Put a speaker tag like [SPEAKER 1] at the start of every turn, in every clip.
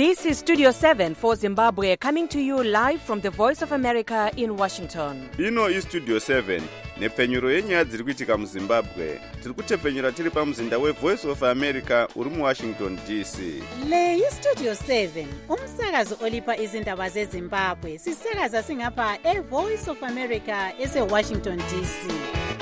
[SPEAKER 1] This is Studio 7 for Zimbabwe, coming to you live from the Voice of America in Washington.
[SPEAKER 2] Ino is Studio 7 nepfenyuro yenyaya dziri kuitika muZimbabwe. Tiri kutepfenyura tiri pamuzinda weVoice of America uri muWashington DC.
[SPEAKER 3] Le iStudio 7 umsakazo olipa izindaba zeZimbabwe. Sisakaza singapha eVoice of America eseWashington DC.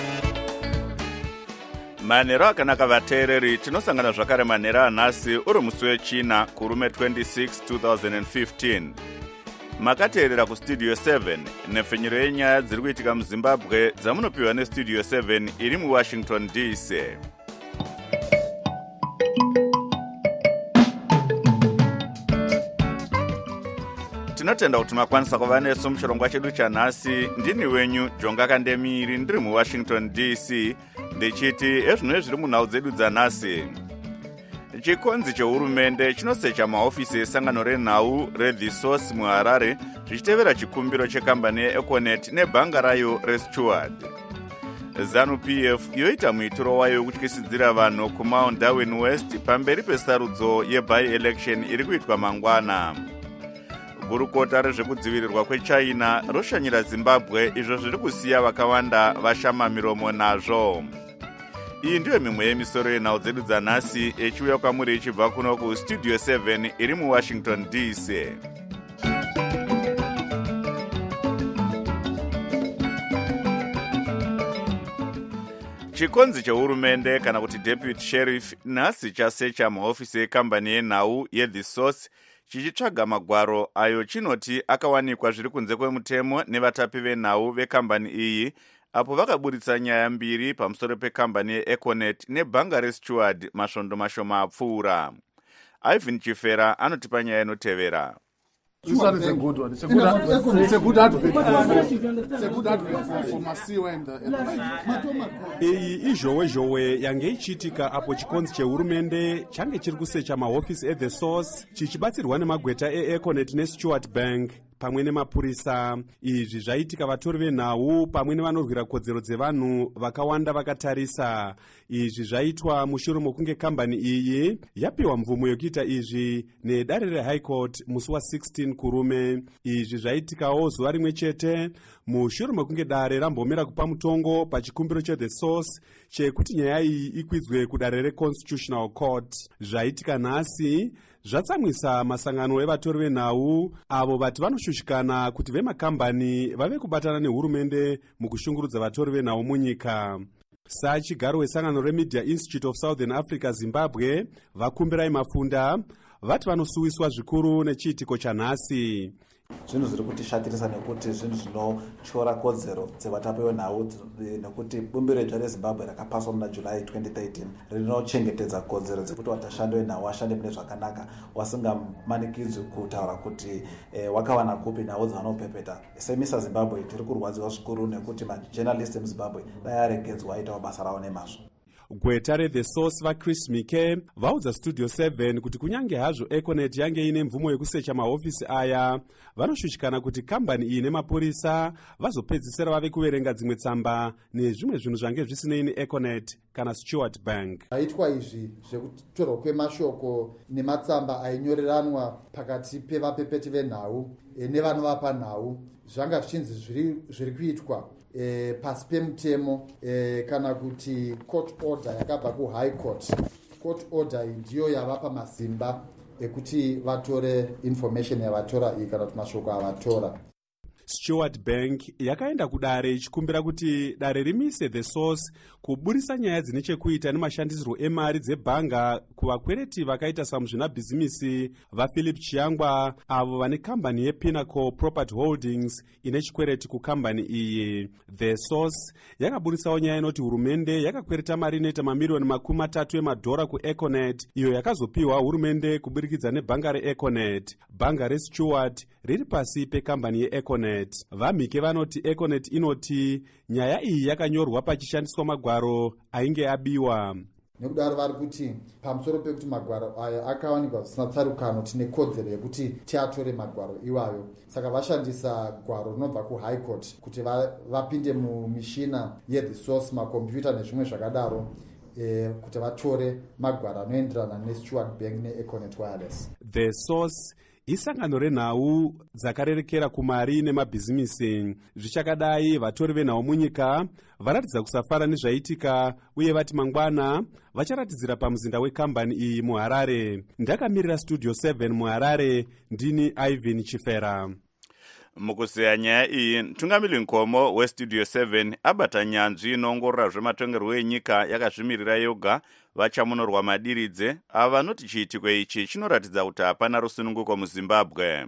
[SPEAKER 2] Manhero akanaka vateereri, tinosangana zvakare manhero anhasi uri musi wechina kurume 26 2015. Makateerera kuStudio 7 nepfenyuro yenyaya dziri kuitika muZimbabwe dzamunopiwa neStudio 7 iri muWashington DC. Tinotenda kuti makwanisa kuva nesu muchirongwa chedu chanhasi. Ndini wenyu Jonga Kandemiri, ndiri muWashington DC, ndichiti ezvino zviri munhau dzedu dzanhasi. Chikonzi chehurumende chinosecha mahofisi esangano renhau reThe Source muHarare zvichitevera chikumbiro chekambani yeEconet nebhanga rayo reSteward. ZANU-PF yoita muitiro wayo wekutyisidzira vanhu kuMount Darwin West pamberi pesarudzo yeby-election iri kuitwa mangwana. Gurukota rezvekudzivirirwa kweChina roshanyira Zimbabwe, izvo zviri kusiya vakawanda vashama miromo nazvo. Iyi ndiyo mimwe yemisoro yenhau dzedu dzanhasi echiuya kwamuri ichibva kuno kuStudio 7 iri muWashington DC. Chikonzi chehurumende kana kuti deputy sheriff nhasi chasecha mahofisi ekambani yenhau yeThe Source chichitsvaga magwaro ayo chinoti akawanikwa zviri kunze kwemutemo nevatapi venhau vekambani iyi, apo vakaburitsa nyaya mbiri pamusoro pekambani yeEconet nebhanga reSteward masvondo mashoma apfuura. Ivan Chifera anotipa nyaya inotevera.
[SPEAKER 4] This one is a good one. It's a good advert. It's a good advert for Masiwa and
[SPEAKER 5] Iyi izhowe yange ichiitika apo chikonzi chehurumende change chiri kusecha mahofisi eThe Source chichibatsirwa nemagweta eEconet neSteward Bank pamwe nemapurisa. Izvi zvaitika vatori venhau pamwe nevanorwira kodzero dzevanhu vakawanda vakatarisa. Izvi zvaitwa mushure mokunge kambani iyi yapiwa mvumo yokuita izvi nedare reHigh Court musi wa16 kurume. Izvi zvaitikawo zuva rimwe chete mushure mokunge dare rambomera kupa mutongo pachikumbiro cheThe Source chekuti nyaya iyi ikwidzwe kudare reConstitutional Court. Zvaitika nhasi zvatsamwisa masangano evatori venhau avo vati vanoshushikana kuti vemakambani vave kubatana nehurumende mukushungurudza vatori venhau munyika. Sachigaro wesangano reMedia Institute of Southern Africa Zimbabwe vakumbirai mafunda vati vanosuwiswa zvikuru nechiitiko chanhasi.
[SPEAKER 6] Zvinhu zviri kutishatirisa nekuti zvinhu zvinotyora kodzero dzevatapi venhau, nekuti bumbiro dzva reZimbabwe rakapaswa muna July 2013 rinochengetedza kodzero dzekuti watashando venhau ashande mune zvakanaka, wasingamanikidzwi kutaura kuti wakawana kupi nhau dzavanopepeta. Semisa Zimbabwe tiri kurwadziwa zvikuru nekuti majournalist emuZimbabwe dai aregedzwa aitawo basa ravo nemazvo.
[SPEAKER 5] Gweta reThe Source vaChris Mike vaudza Studio 7 kuti kunyange hazvo Econet yange ine mvumo yekusecha mahofisi aya, vanoshushikana kuti kambani iyi nemapurisa vazopedzisira vave kuverenga dzimwe tsamba nezvimwe zvinhu zvange zvisinei neEconet kana Steward Bank.
[SPEAKER 4] Aitwa izvi zvekutorwa kwemashoko nematsamba ainyoreranwa pakati pevapepeti venhau nevanovapa nhau zvanga zvichinzi zviri kuitwa pasi pemutemo kana kuti court order yakabva kuHigh Court. Court order iyi ndiyo yavapa masimba ekuti vatore information yavatora iyi kana kuti mashoko avatora.
[SPEAKER 5] Steward Bank yakaenda kudare ichikumbira kuti dare rimise The Source kuburisa nyaya dzine chekuita nemashandisirwo emari dzebhanga kuvakwereti vakaita samuzvinabhizimisi vaPhilip Chiyangwa avo vane kambani yePinnacle Property Holdings ine chikwereti kukambani iyi. The Source yakaburisawo nyaya inoti hurumende yakakwereta mari inoita mamiliyoni $30 emadhora kuEconet, iyo yakazopiwa hurumende kuburikidza nebhanga reEconet. Bhanga reSteward riri pasi pekambani yeEconet. Vamike vanoti Econet inoti nyaya iyi yakanyorwa pachishandiswa magwaro ainge abiwa.
[SPEAKER 4] Nekudaro vari kuti pamusoro pekuti magwaro aya akawanikwa zvisina tsarukano tine kodzero yekuti tiatore magwaro iwayo. Saka vashandisa gwaro rinobva kuHigh Court kuti vapinde mumishina yeThe Source, makombiyuta nezvimwe zvakadaro kuti vatore magwaro anoenderana neStuart Bank neEconet Wireless.
[SPEAKER 5] The Source isangano renhau dzakarerekera kumari nemabhizimisi. Zvichakadai, vatori venhau munyika varatidza kusafara nezvaitika uye vati mangwana vacharatidzira pamuzinda wekambani iyi muHarare. Ndakamirira Studio 7 muHarare, ndini Ivan Chifera.
[SPEAKER 2] Mukuzeya nyaya iyi, Tungamiri Nkomo weStudio 7 abata nyanzvi inoongorora zvematongerwo enyika yakazvimirira yoga vachamunorwa madiridze ava vanoti chiitiko ichi chinoratidza kuti hapana rusununguko muZimbabwe.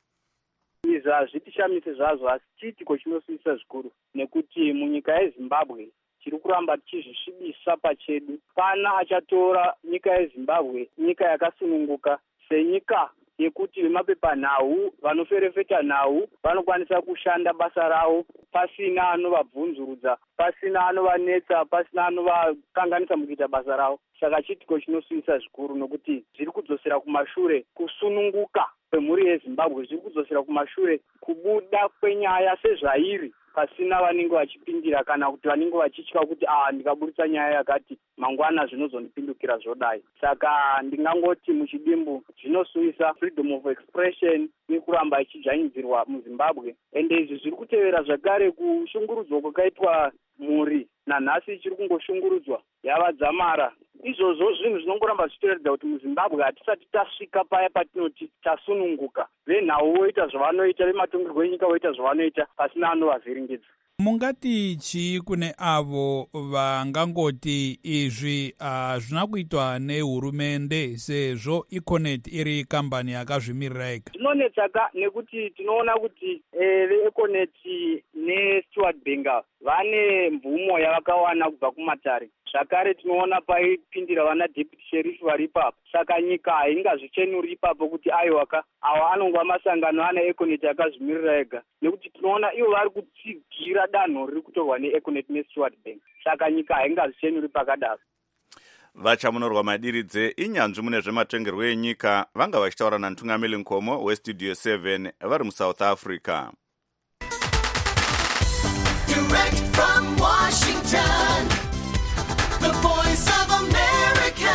[SPEAKER 7] Izvi hazvitishamise zvazvo, asi chiitiko chinosvibisa zvikuru nekuti munyika yeZimbabwe tiri kuramba tichizvisvibisa pachedu. Pana achatora nyika yeZimbabwe nyika yakasununguka senyika yekuti vemapepanhau vanoferefeta nhau vanokwanisa kushanda basa ravo pasina anovabvunzurudza, pasina anovanetsa, pasina anovakanganisa mukuita basa ravo. Saka chiitiko chinosvibisa zvikuru nokuti zviri kudzosera kumashure kusununguka kwemhuri yeZimbabwe, zviri kudzosera kumashure kubuda kwenyaya sezvairi pasina vanenge vachipindira kana kuti vanenge vachitya kuti ndikaburitsa nyaya yakati mangwana zvinozondipindukira zvodai. Saka ndingangoti muchidimbu zvinosvibisa freedom of expression nekuramba ichidzvanyidzirwa muZimbabwe, ende izvi zviri kutevera zvakare kushungurudzwa kwakaitwa mhuri nanhasi ichiri kungoshungurudzwa yavadzamara. Izvozvo zvinhu zvinongoramba zvichitoratidza kuti muZimbabwe hatisati tasvika paya patinoti tasununguka. Venhau voita zvavanoita, vematongerwo enyika voita zvavanoita pasina anovavhiringidza.
[SPEAKER 8] Mungati chii kune avo vangangoti izvi zvina kuitwa nehurumende sezvo Econet iri kambani yakazvimirira yega?
[SPEAKER 7] Zvinonetsaka nekuti tinoona kuti veEconet neStuart Bank vane mvumo yavakawana kubva kumatare. Zvakare tinoona paipindira vana deputy sheriff vari ipapo. Saka nyika haingazvichenuri ipapo kuti aiwaka awa anongwa masangano ana Econet akazvimirira ega, nekuti tinoona ivo vari kutsigira danho riri kutorwa neEconet neStuart Bank. Saka nyika haingazvichenuri pakadaro.
[SPEAKER 2] Vachamunorwa madiridze inyanzvi mune zvematongerwo enyika vanga vachitaura naTungamiri Nkomo weStudio 7 vari muSouth Africa.
[SPEAKER 9] Direct from Washington, the voice of America,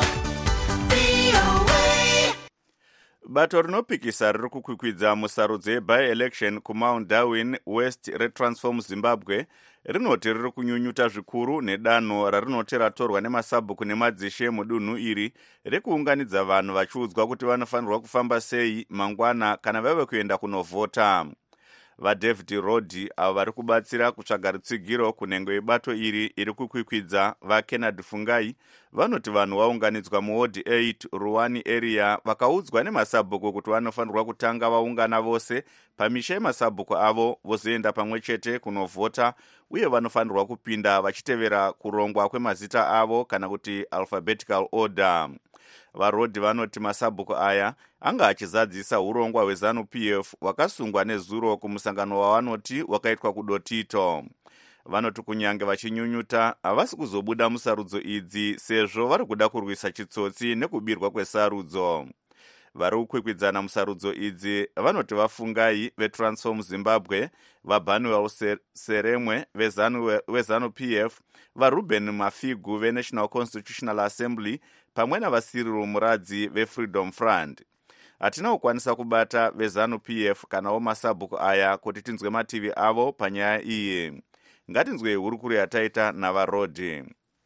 [SPEAKER 9] VOA.
[SPEAKER 2] Bato rinopikisa riri kukwikwidza musarudzo yeby-election kuMount Darwin West reTransform Zimbabwe rinoti riri kunyunyuta zvikuru nedanho rarinoti ratorwa nemasabhuku nemadzishe mudunhu iri rekuunganidza vanhu vachiudzwa kuti vanofanirwa kufamba sei mangwana kana vave kuenda kunovhota. VaDavid Roddy avo vari kubatsira kutsvaga rutsigiro kunhengo yebato iri kukwikwidza vaKennedy Fungai vanoti vanhu vaunganidzwa muward 8 Ruwani area vakaudzwa nemasabhuku kuti vanofanirwa kutanga vaungana vose pamisha yemasabhuku avo vozoenda pamwe chete kunovhota uye vanofanirwa kupinda vachitevera kurongwa kwemazita avo kana kuti alphabetical order. VaRoddy vanoti masabhuku aya anga achizadzisa urongwa hweZANU-PF wakasungwa nezuro kumusangano wavanoti wakaitwa kuDotito. Vanoti kunyange vachinyunyuta havasi kuzobuda musarudzo idzi sezvo vari kuda kurwisa chitsotsi nekubirwa kwesarudzo. Vari kukwikwidzana musarudzo idzi vanoti vaFungai veTransform Zimbabwe, vaBanuel Seremwe veZANU-PF, vaRuben Mafigu veNational Constitutional Assembly pamwe navaCyril Muradzi veFreedom Front. Hatina kukwanisa kubata veZANU-PF kanawo masabhuku aya kuti tinzwe mativi avo panyaya iyi. Ngatinzwe hurukuru yataita navaRoddy.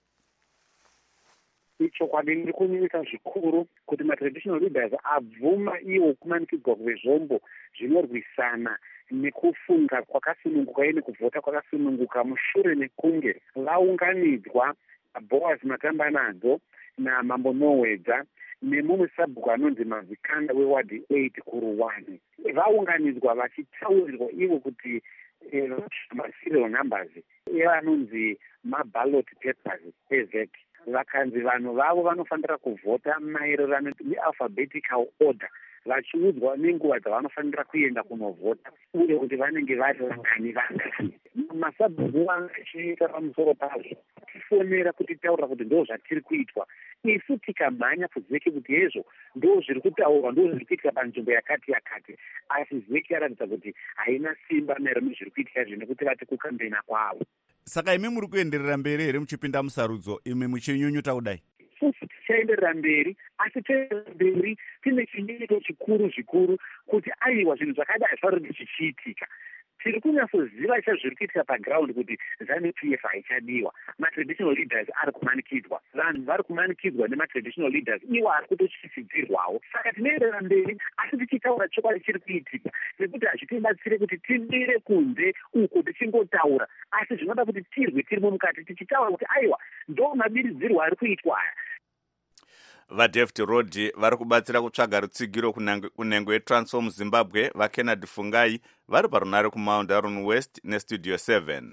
[SPEAKER 10] Ichokwadi ndiri kunyunyuta zvikuru kuti matraditional leaders abvuma iwo kumanikidzwa kwezvombo zvinorwisana nekufunga kwakasununguka uye nekuvhota kwakasununguka mushure mekunge vaunganidzwa Boaz Matambanadzo naMambo Nowedza nemumwe sabhuku anonzi Mavikanda weward 8 kuRuwani. Vaunganidzwa vachitaurirwa ivo kuti serial numbers evanonzi maballot papers EVET. Vakanzi vanhu vavo vanofanira kuvhota maererano nealphabetical order vachiudzwa nenguva dzavanofanira kuenda kunovhota uye kuti vanenge vari vangani. Masabhuku achiita pamusoro pazvo tifonera kuti taura kuti ndo zvatiri kuitwa isu tikamhanya kuzeki kuti hezvo ndo zviri kutaurwa ndo zviri kuitika panzvimbo yakati asi zeki yaratidza kuti haina simba maererano nezviri kuitika zvino kuti vati kukambena kwavo.
[SPEAKER 2] Saka imi muri kuenderera mberi here muchipinda musarudzo imi muchinyunyuta kudai?
[SPEAKER 10] Futi tichaenderera mberi, asi toenderera mberi tine chinyunyuto zvikuru kuti aiwa zvinhu zvakadai zvaringe zvichiitika. Tiri kunyatsoziva zviri kuitika paground kuti ZANU-PF haichadiwa. Matraditional leaders ari kumanikidzwa. Vanhu vari kumanikidzwa nematraditional leaders, iwo ari kutochisidzirwawo. Saka tinoenderera mberi, asi tichitaura chokwadi chiri kuitika. Nekuti hazvitibatsire kuti timire kunze uko tichingotaura, asi zvinoda kuti tirwe tirimo mukati tichitaura kuti aiwa, ndo mabiridzirwo ari kuitwa aya.
[SPEAKER 2] VaDavid Roddy vari kubatsira kutsvaga rutsigiro kunhengo yeTransform Zimbabwe vaKennedy Fungai vari parunare kuMount Arun West neStudio 7.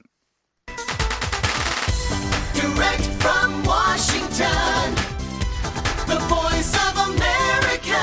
[SPEAKER 9] Direct from Washington, the voice of America,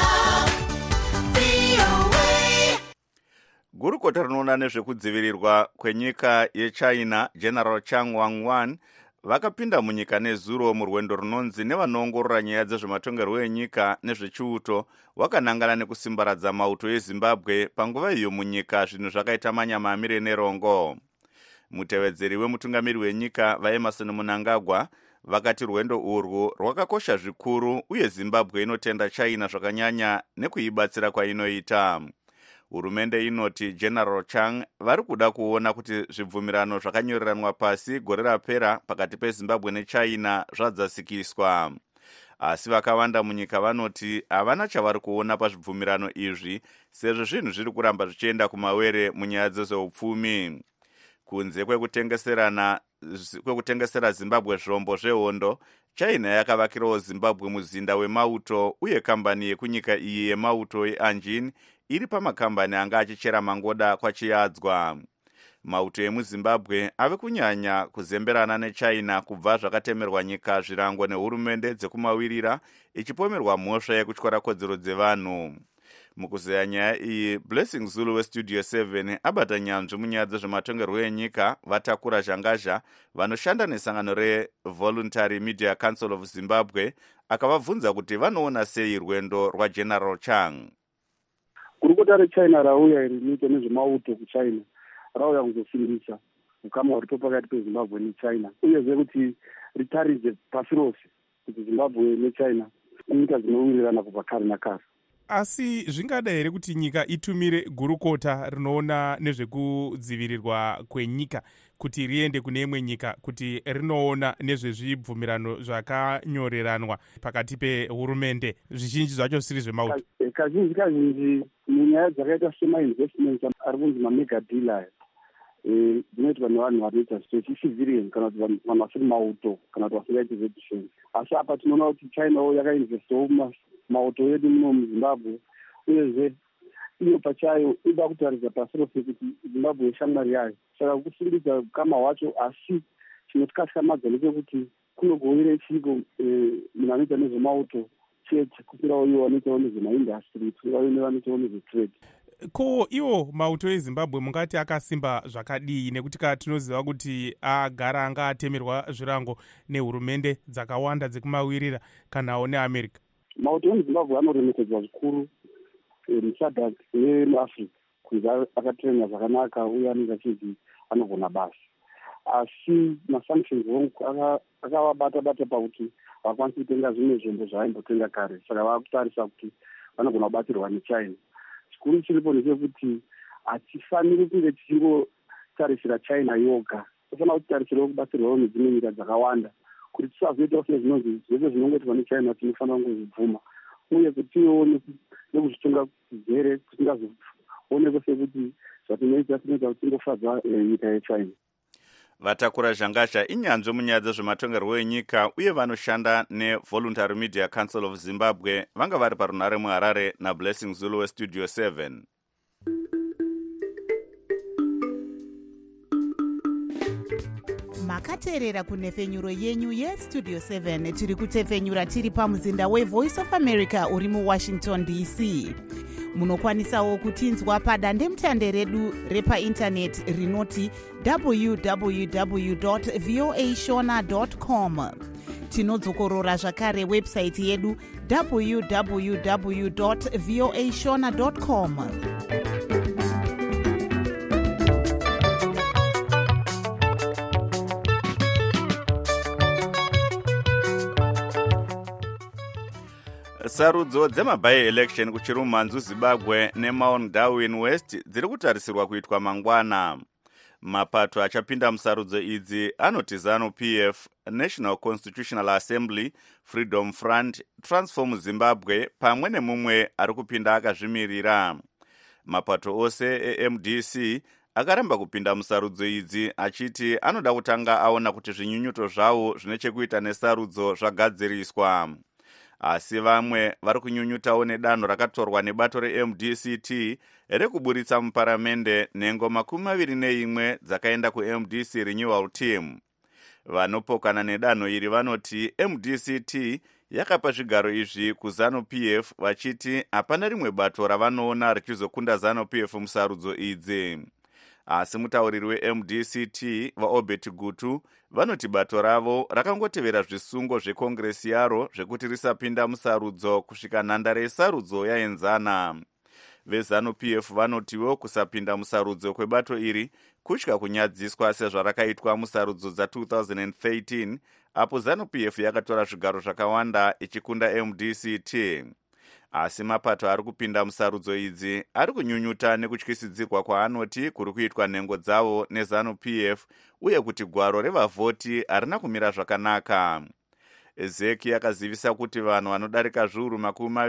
[SPEAKER 9] VOA.
[SPEAKER 2] Gurukota rinoona nezvekudzivirirwa kwenyika yeChina, General Chang Wang-wan, vakapinda munyika nezuro murwendo runonzi nevanoongorora nyaya dzezvematongerwo enyika nezvechiuto wakanangana nekusimbaradza mauto eZimbabwe panguva iyo munyika zvinhu zvakaita manyamamire nerongo. Mutevedzeri wemutungamiri wenyika vaEmerson Mnangagwa vakati rwendo urwu rwakakosha zvikuru uye Zimbabwe inotenda China zvakanyanya nekuibatsira kwainoita. Hurumende inoti General Chang vari kuda kuona kuti zvibvumirano zvakanyoreranwa pasi gore rapera pakati peZimbabwe neChina zvadzasikiswa. Asi vakawanda munyika vanoti havana chavari kuona pazvibvumirano izvi sezvo zvinhu zviri kuramba zvichienda kumawere munyaya dzezveupfumi. Kunze kwekutengesera Zimbabwe zvombo zvehondo, China yakavakirawo Zimbabwe muzinda wemauto uye kambani yekunyika iyi yemauto yeAnjin iri pamakambani anga achichera mangoda kwachiyadzwa. Mauto emuZimbabwe ave kunyanya kuzemberana neChina kubva zvakatemerwa nyika zvirango nehurumende dzekumawirira ichipomerwa mhosva yekutyora kodzero dzevanhu. Mukuzeya nyaya iyi, Blessing Zulu weStudio 7 abata nyanzvi munyaya dzezvematongerwo enyika vatakura zhangazha vanoshanda nesangano reVoluntary Media Council of Zimbabwe akavabvunza kuti vanoona sei rwendo rwaGeneral Chang.
[SPEAKER 11] Gurukota reChina rauya rinoita nezvemauto kuChina rauya kuzosimbisa ukama huripo pakati peZimbabwe neChina, uyezve kuti ritaridze pasi rose kuti Zimbabwe neChina inyika dzinowirirana kubva kare nakare.
[SPEAKER 12] Asi zvingada here kuti nyika itumire gurukota rinoona nezvekudzivirirwa kwenyika kuti riende kune imwe nyika kuti rinoona nezvezvibvumirano zvakanyoreranwa pakati pehurumende zvizhinji zvacho zvisiri zvemauto?
[SPEAKER 11] Kazhinji munyaya dzakaita semainvestment ari kunzi mamega deal aya dzinoitwa nevanhu vanoita zvechicivilian kana kuti vanhu vasiri mauto kana kuti vasingaiti zvedefense. Asi apa tinoona kuti Chinawo yakainvestawo mauto yedu muno muZimbabwe, uyezve iyo pachayo ida kutaridza pasi rose kuti Zimbabwe yeshamwari yayo. Saka kusimbidza ukama hwacho, asi chinotikatyamadza ndechekuti kunogowira chiko munhu anoita nezvemauto chete kupirawo iwo vanoitawo nezvemaindastry, kupirawo iwo vanoitawo nezvetrade.
[SPEAKER 12] Ko iwo mauto eZimbabwe mungati akasimba zvakadii, nekuti tinoziva kuti agara anga atemerwa zvirango nehurumende dzakawanda dzekumawirira kanawo neAmerica?
[SPEAKER 11] Mauto eZimbabwe anoremekedzwa zvikuru muSADC nemuAfrica kunzi akatrainwa zvakanaka uye anenge achiti anogona basa. Asi masanctions akavabata pakuti vakwanisi kutenga zvimwe zvombo zvavaimbotenga kare, saka vakutarisa kuti vanogona kubatsirwa neChina. Chikuru chiripo ndechekuti hatifaniri kunge tichingotarisira China yoga, tofanira kutarisirawo kubatsirwawo nedzimwe nyika dzakawanda kuti tisazoitawo sezvinonzi zvese zvinongoitwa neChina tinofanira kungozvibvuma, uye kutiwo nekuzvitonga kugere kusingazoonekwe sekuti zvatinoita tinoita kuti tingofadza nyika yeChina.
[SPEAKER 2] Vatakura zhangazha inyanzvi munyaya dzezvematongerwo enyika uye vanoshanda neVoluntary Media Council of Zimbabwe vanga vari parunare muHarare naBlessing Zulu weStudio 7.
[SPEAKER 3] makateerera kunhefenyuro yenyu yestudio 7. tiri kutefenyura tiri pamuzinda weVoice of America uri muWashington DC. Munokwanisawo kutinzwa padandemutande redu repaindaneti rinoti www.voashona.com. tinodzokorora zvakare websaiti yedu www.voashona.com.
[SPEAKER 2] sarudzo dzemabai-election kuchirumhanzu zimbabwe nemount darwin west dziri kutarisirwa kuitwa mangwana. Mapato achapinda musarudzo idzi anoti ZANU-PF, National Constitutional Assembly, Freedom Front, Transform Zimbabwe pamwe nemumwe ari kupinda akazvimirira. Mapato ose eMDC akaramba kupinda musarudzo idzi achiti anoda kutanga aona kuti zvinyunyuto zvavo zvine chekuita nesarudzo zvagadziriswa. Asi vamwe vari kunyunyutawo nedanho rakatorwa nebato reMDCT rekuburitsa muparamende nhengo 21 dzakaenda kuMDC Renewal Team. Vanopokana nedanho iri vanoti MDCT yakapa zvigaro izvi kuZANU-PF vachiti hapana rimwe bato ravanoona richizokunda ZANU-PF musarudzo idzi. Asi mutauriri weMDCT vaObert Gutu vanoti bato ravo rakangotevera zvisungo zvekongresi yaro zvekuti risapinda musarudzo kusvika nhandare yesarudzo yaenzana. VeZANU-PF vanotiwo kusapinda musarudzo kwebato iri kutya kunyadziswa sezvarakaitwa musarudzo dza2013 apo ZANU-PF yakatora zvigaro zvakawanda ichikunda MDCT. Asi mapato ari kupinda musarudzo idzi ari kunyunyuta nekutyisidzirwa kwaanoti kuri kuitwa nhengo dzavo neZANU-PF uye kuti gwaro revavhoti harina kumira zvakanaka. ZEC yakazivisa kuti vanhu vanodarika zviuru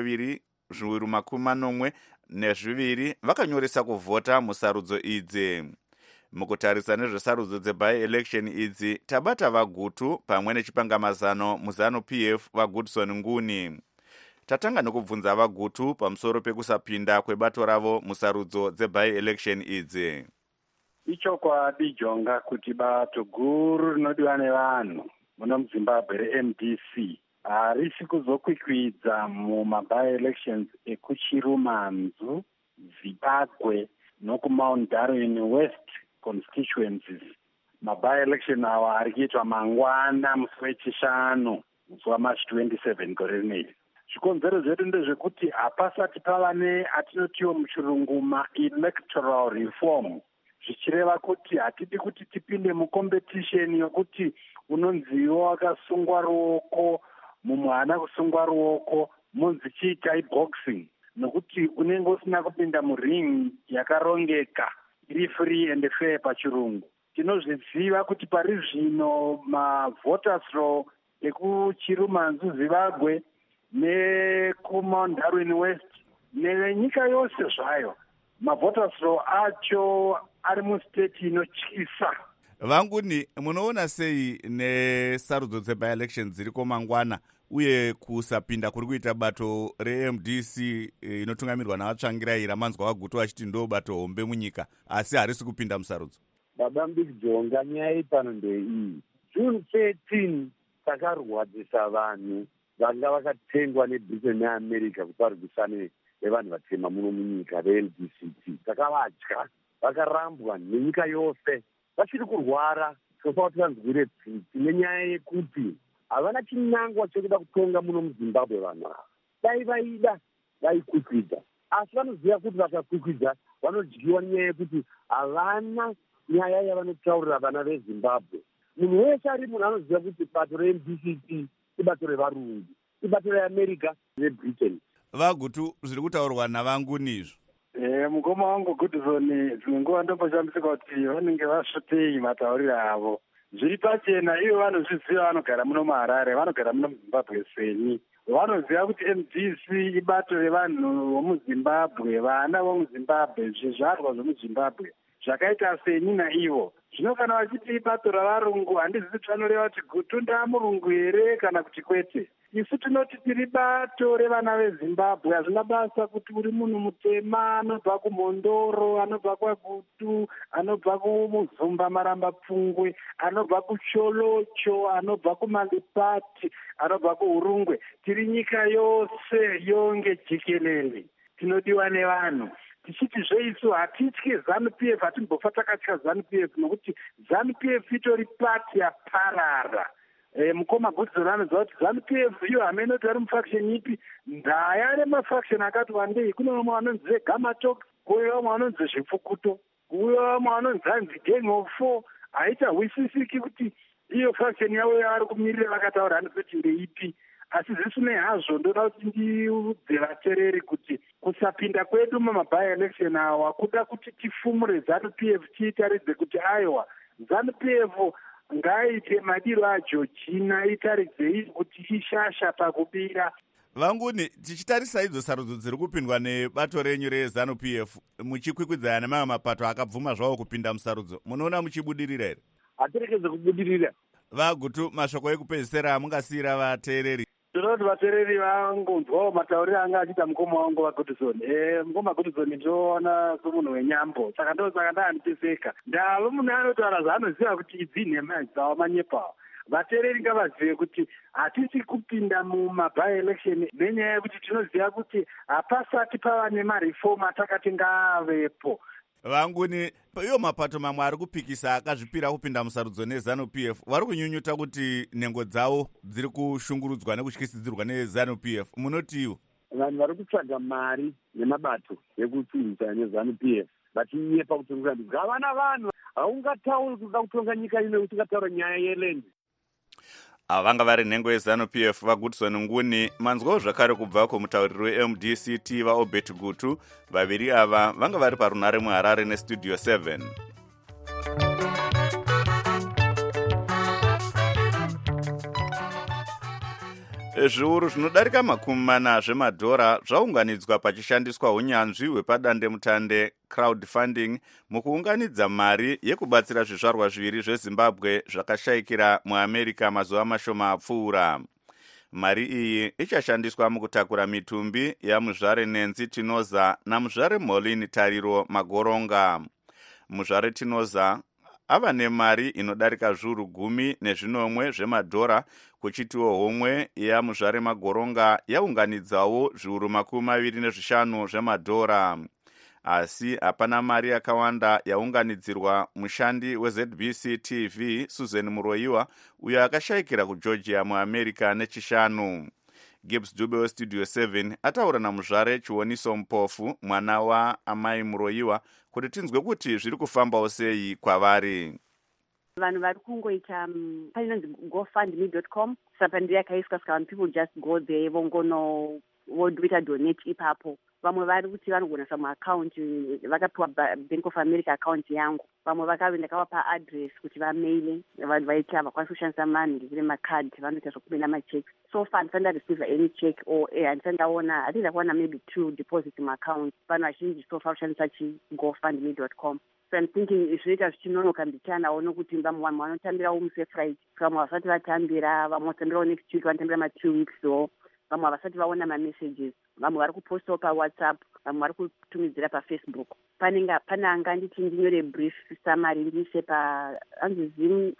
[SPEAKER 2] 12 vakanyoresa kuvhota musarudzo idzi. Mukutarisa nezvesarudzo dzebai-election idzi tabata vaGutu pamwe nechipangamazano muZANU-PF vaGoodson Nguni. Tatanga nokubvunza vaGutu pamusoro pekusapinda kwebato ravo musarudzo dzebai-election idzi.
[SPEAKER 10] Ichokwadi Jonga kuti bato guru rinodiwa nevanhu muno muZimbabwe reMDC harisi kuzokwikwidza mumabai-elections ekuchirumanzu, Zimbabwe nokuMount Darwin West constituencies. Mabai-election awa ari kuitwa mangwana musi wechishanu musi waMarch 27 gore rineri. Zvikonzero zvedu ndezvekuti hapasati pava neatinotiwo muchirungu ma-electoral reform, zvichireva kuti hatidi kuti tipinde mucompetition yokuti unonziwo wakasungwa ruoko mumwe haana kusungwa ruoko, munzi chiitai boxing, nokuti unenge usina kupinda muring yakarongeka iri free and fair pachirungu. Tinozviziva kuti pari zvino mavoters roll ekuchirumanzu Zimbabwe nekuMount Darwin West nenyika yose zvayo, mavoters roll acho ari mustate inotyisa.
[SPEAKER 2] Vanguni, munoona sei nesarudzo dzebai-elections dziriko mangwana uye kusapinda kuri kuita bato reMDC inotungamirwa navatsvangirai ramanzwa vaGutu vachiti ndo bato hombe munyika asi harisi kupinda musarudzo?
[SPEAKER 11] Baba Mbiki Jonga, nyaya pano ndeiyi. June 13 takarwadzisa vanhu vanga vakatengwa neBritain neAmerica kuti varwisane nevanhu vatema muno munyika veMDCT. Takavadya, vakarambwa nenyika yose, vachiri kurwara tofa kuti vanzwire tsitsi nenyaya yekuti havana chinangwa chekuda kutonga muno muZimbabwe vanhu ava. Dai vaida vaikwikwidza, asi vanoziva kuti vakakwikwidza vanodyiwa nenyaya yekuti havana nyaya yavanotaurira vana veZimbabwe. Munhu wese ari munhu anoziva kuti bato reMDCT ibato revarungu, ibato reAmerica neBritain.
[SPEAKER 2] VaGutu, zviri kutaurwa navanguni izvo?
[SPEAKER 10] Mukoma wangu Goodson, dzimwe nguva ndomboshamisika kuti vanenge vasvotei matauriro avo. Zviri pachena, ivo vanozviziva, vanogara muno muHarare, vanogara muno muZimbabwe seni. Vanoziva kuti MDC ibato revanhu vomuZimbabwe, vana vomuZimbabwe, zvizvarwa zvomuZimbabwe zvakaita seni naivo. Zvino kana vachiti ibato ravarungu, handizivi kuti vanoreva kuti Gutu ndamurungu here kana kuti kwete. Isu tinoti tiri bato revana veZimbabwe. Hazvina basa kuti uri munhu mutema anobva kuMhondoro, anobva kwaGutu, anobva kuMuzumba Maramba Pfungwe, anobva kuCholocho, anobva kuMalipati, anobva kuHurungwe. Tiri nyika yose yonge jikelele, tinodiwa nevanhu. Tichiti zveisu hatitye ZANU-PF, hatimbofa takatya ZANU-PF nokuti ZANU-PF itori pati yaparara. Mukoma Goodson anoziva kuti ZANU-PF iyo hamene kuti vari mufaction ipi, ndaya remafaction akati wandei. Kune vamwe vanonzi veGamatok, kuuya vamwe vanonzi zvipfukuto, kuuya vamwe vanonzi hanzi Gang of Four. Haita hwisisiki kuti iyo faction yavo yavari kumirira vakataura hanzi kuti ndeipi. asi zvisinei hazvo ndoda kuti ndiudze vateereri kuti kusapinda kwedu mumabie-election awa kuda kuti tifumure ZANU-PF tiitaridze kuti aiwa ZANU-PF ngaaite madiro ageorgina itaridzei kuti ishasha pakubira.
[SPEAKER 2] Vanguni, tichitarisa idzo sarudzo dziri kupindwa nebato renyu reZANU-PF muchikwikwidzana nemamwe mapato akabvuma zvawo kupinda musarudzo, munoona muchibudirira here?
[SPEAKER 10] Hatirekeze kubudirira.
[SPEAKER 2] Vagutu, mashoko ekupedzisira amungasiyira vateereri?
[SPEAKER 10] Ndinoti vateereri vangonzwawo matauriro anga achiita mukoma wangu vaGoodson. Mukoma Goodson ndinoona somunhu wenyambo, saka ndaanipeseka. Ndava munhu anotaura zvaanoziva kuti idzi nhema dzawo manyepawo. Vateereri ngavazive kuti hatisi kupinda mumabie-election nenyaya yekuti tinoziva kuti hapasati pava nemarefomu atakati ngaavepo.
[SPEAKER 2] Vanguni, iyo mapato mamwe ari kupikisa akazvipira kupinda musarudzo neZANU-PF vari kunyunyuta kuti nhengo dzavo dziri kushungurudzwa nekutyisidzirwa neZANU-PF, munotiwo?
[SPEAKER 11] Vanhu vari kutsvaga mari nemabato ekutsvigisa neZANU-PF vachinyepa kutonga ndudzi. Havana vanhu, haungatauri kuda kutonga nyika ino usingataura nyaya yelendi.
[SPEAKER 2] Vanga vari nhengo yeZANU-PF vaGoodson Nguni. Manzwawo zvakare kubva kumutauriri weMDCT vaObert Gutu. Vaviri ava vanga vari parunare muHarare neStudio 7. Zviuru zvinodarika 40 zvemadhora zvaunganidzwa pachishandiswa unyanzvi hwepadandemutande crowdfunding mukuunganidza mari yekubatsira zvizvarwa zviviri zveZimbabwe zvakashayikira muAmerica mazuva mashoma apfuura. Mari iyi ichashandiswa mukutakura mitumbi yamuzvare Nancy Tinoza namuzvare Maureen Tariro Magoronga. Muzvare Tinoza ava nemari inodarika zviuru 10 zvemadhora, kuchitiwo homwe yamuzvare Magoronga yaunganidzawo zviuru 25 zvemadhora. Asi hapana mari yakawanda yaunganidzirwa mushandi weZBC TV Susan Muroyiwa, uyo akashayikira kuGeorgia muAmerica nechishanu. Gibbs Dube weStudio 7 ataura namuzvare Chioniso Mpofu, mwana waamai Muroyiwa, kuti tinzwe kuti zviri kufambawo sei kwavari.
[SPEAKER 13] Vanhu vari kungoita painonzi gofundme.com, saka ndiyo yakaiswa, saka people just go there vodoita donate ipapo. Vamwe vari kuti vanogona samwe akaunti vakapiwa Bank of America akaunti yangu. Vamwe ndakavapa address kuti vamaile, vanhu vaita vakwanisa kushandisa mani ndizire makadhi, vanoita zvokupinda machecks. So far ndisanda receive any check or handisandaona, I think ndakuwana maybe 2 deposits muaccount. Vanhu vazhinji so far kushandisa gofundme.com. So I'm thinking zvinoita zvichinonoka mbichana nokuti vamwe vanhu vanotambirawo museFriday, vamwe vasati vatambira, vamwe vatambirawo next week, vanotambira ma2 weeks so vamwe havasati vaona mamessages, vamwe vari kupostawo pawhatsapp, vamwe vari kutumidzira paFacebook. Pane anga nditi ndinyore brief summary ndiise anzi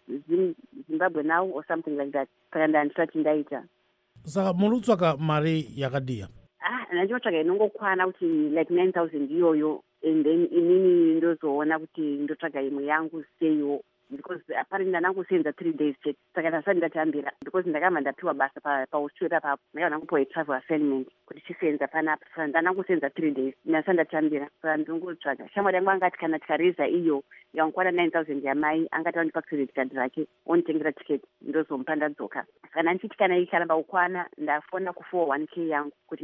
[SPEAKER 13] Zimbabwe Now or something like that, saka ndandisati ndaita.
[SPEAKER 14] Saka muri kutsvaga mari yakadiya?
[SPEAKER 13] Ndinotsvaga inongokwana kuti like 9,000 iyoyo, and then inini ndozoona kuti ndotsvaga imwe yangu seyo, because apparently ndanangosenza 3 days check, saka ndasati ndatambira, because ndakamba ndapiwa basa pauswera papo, ndakana kupiwa travel assignment kuti chisenza panapa, saka ndanangosenza 3 days ndasati ndatambira, saka ndinongotsvaga. Shamwari yangu angati kana tikareza iyo yakwana 9,000 yamai, angati vandipa credit card rake onditengera ticket ndozomupa ndadzoka. Saka nandichiti kana ikaramba kukwana ndafona ku401k yangu kuti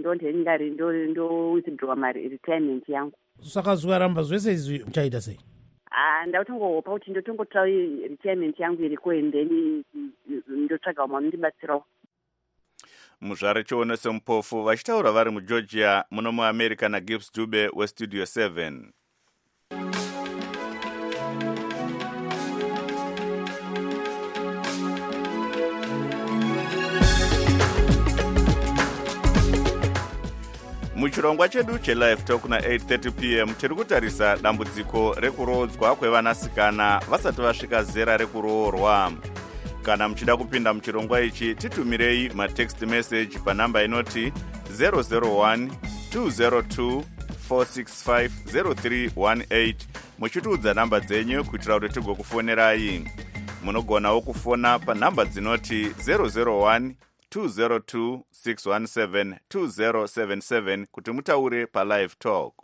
[SPEAKER 13] ndo withdraw mari retirement yangu.
[SPEAKER 14] Saka zvikaramba zvese izvi uchaita sei?
[SPEAKER 13] Ndautongohopa kuti ndotongotora retirement yangu iriko and then ndotsvaga vamwe vanondibatsirawo.
[SPEAKER 2] Muzvare Chioniso Mpofu vachitaura vari muGeorgia muno muAmerica naGibbs Dube weStudio 7. Muchirongwa chedu chelive talk na 8:30 p.m. tiri kutarisa dambudziko rekurodzwa kwevanasikana vasati vasvika zera rekuroorwa. Kana muchida kupinda muchirongwa ichi, titumirei matext message panhamba inoti 001 202 465 0318 muchitiudza namba dzenyu kuitira kuti tigokufonerai. Munogonawo kufona panhamba dzinoti 001 202-617 2077 kuti mutaure palive talk.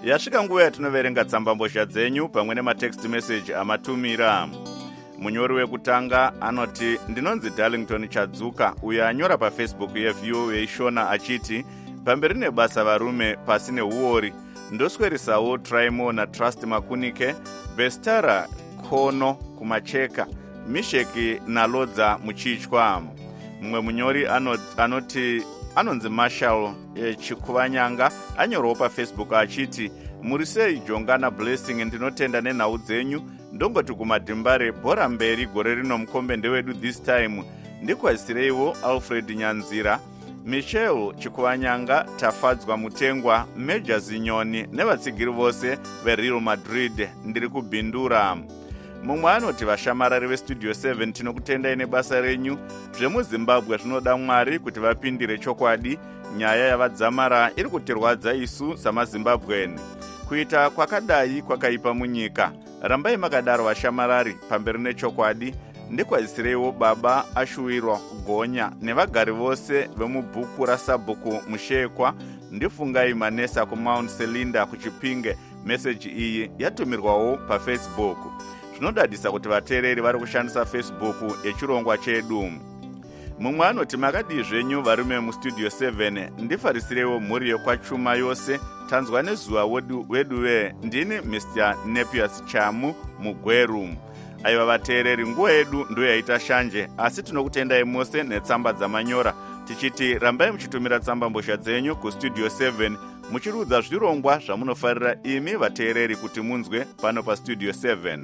[SPEAKER 2] yasvika nguva yatinoverenga tsambambozha dzenyu pamwe nematext message amatumira. Munyori wekutanga anoti ndinonzi Darlington Chadzuka, uyo anyora pafacebook yeView Ishona achiti pamberi nebasa varume pasi neuori ndoswerisawo Traimo naTrust Makunike, Bestara Kono kumacheka, Misheki naLodza muchichwa. Mumwe munyori anoti anonzi Marshall Chikuvanyanga anyorawo pafacebook achiti murisei Jonga naBlessing, ndinotenda nenhau dzenyu ndongoti kumadhimbare bhora mberi gore rino mukombe ndewedu this time. Ndikwazisireiwo Alfred Nyanzira, Michel Chikuvanyanga, Tafadzwa Mutengwa, Major Zinyoni nevatsigiri vose veReal Madrid, ndiri kubhindura. Mumwe anoti vashamarari vestudio 7 tinokutendai nebasa renyu. ZvemuZimbabwe zvinoda Mwari kuti vapindire chokwadi. Nyaya yavadzamara iri kutirwadza isu samaZimbabweni. Kuita kwakadai kwakaipa munyika. Rambai makadaro vashamarari pamberi nechokwadi. Ndikwazisireiwo baba ashuwirwa kugonya nevagari vose vemubhuku rasabhuku mushekwa. Ndifungai Manesa kuMount Selinda kuChipinge. Meseji iyi yatumirwawo pafacebook. Zvinodadisa kuti vateereri vari kushandisa Facebook yechirongwa chedu. Mumwe anoti makadii zvenyu varume mustudio 7, ndifarisirewo mhuri yokwachuma yose, tanzwa nezuva weduwe, ndini Mr. Nepius Chamu Mugweru. Aiva vateereri, nguva yedu ndiyo yaita shanje, asi tinokutendai mose netsamba dzamanyora tichiti rambai muchitumira tsambambozha dzenyu kustudio 7 muchirudza zvirongwa zvamunofarira imi vateereri kuti munzwe pano pastudio 7.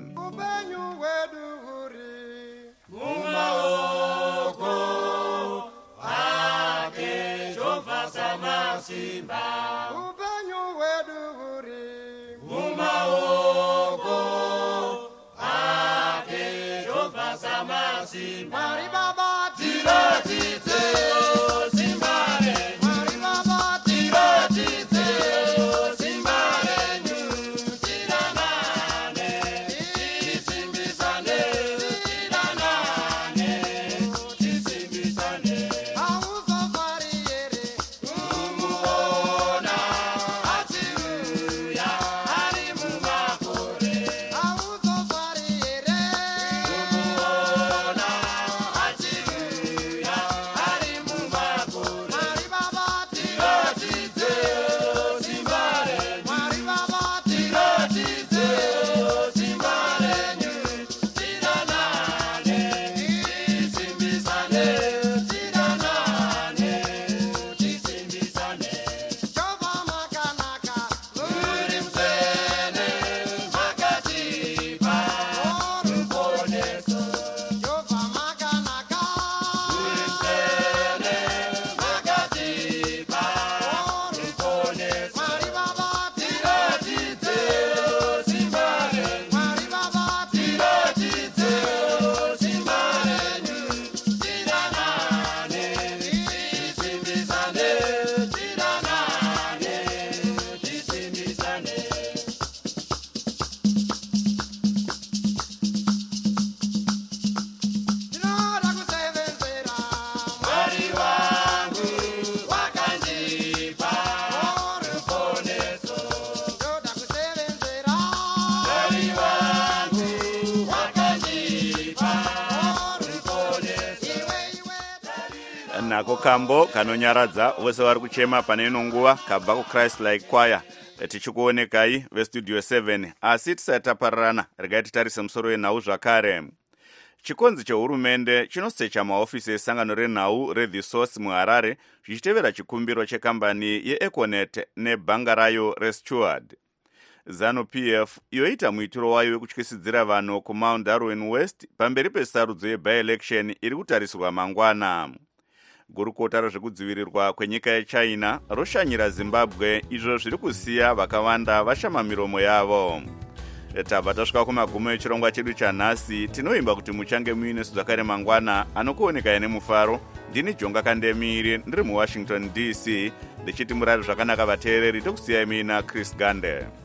[SPEAKER 9] Mumaoko ake Jehovha Samasimba, upenyu hwedu huri mumaoko ake Jehovha Samasimba. Mwari Baba tiratidze simba renyu, Mwari Baba tiratidze simba renyu, tiranane tisimbisane.
[SPEAKER 2] Nako kambo kanonyaradza vose vari kuchema pane ino nguva kabva kuChrist Like Choir. Tichikuonekai vestudio 7, asi tisati tapararana regai titarise musoro wenhau zvakare. Chikonzi chehurumende chinosecha maofisi esangano renhau reThe Source muHarare zvichitevera chikumbiro chekambani yeEconet nebhanga rayo reSteward. ZANU-PF yoita muitiro wayo wekutyisidzira vanhu kuMount Darwin West pamberi pesarudzo yeby-election iri kutarisirwa mangwana. Gurukota rezvekudzivirirwa kwenyika yeChina roshanyira Zimbabwe, izvo zviri kusiya vakawanda vashama miromo yavo. Tabva tasvika kumagumo echirongwa chedu chanhasi. Tinoimba kuti muchange muine zvakare mangwana anokuonekai nemufaro. Ndini Jonga Kandemiri, ndiri muWashington DC, ndichiti murari zvakanaka vateereri, tokusiyai mina Chris Gande.